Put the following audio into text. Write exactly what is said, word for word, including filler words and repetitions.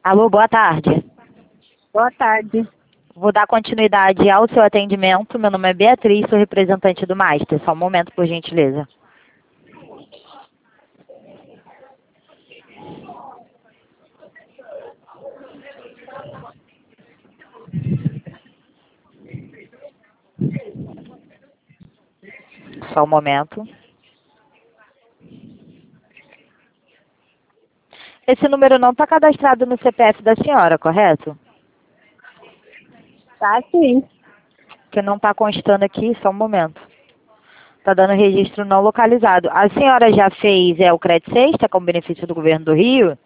Alô, boa tarde. Boa tarde. Vou dar continuidade ao seu atendimento. Meu nome é Beatriz, sou representante do Master. Só um momento, por gentileza. Só um momento. Esse número não está cadastrado no C P F da senhora, correto? Tá sim. Que não está constando aqui, só um momento. Está dando registro não localizado. A senhora já fez é, o Crédito Sexta com benefício do governo do Rio?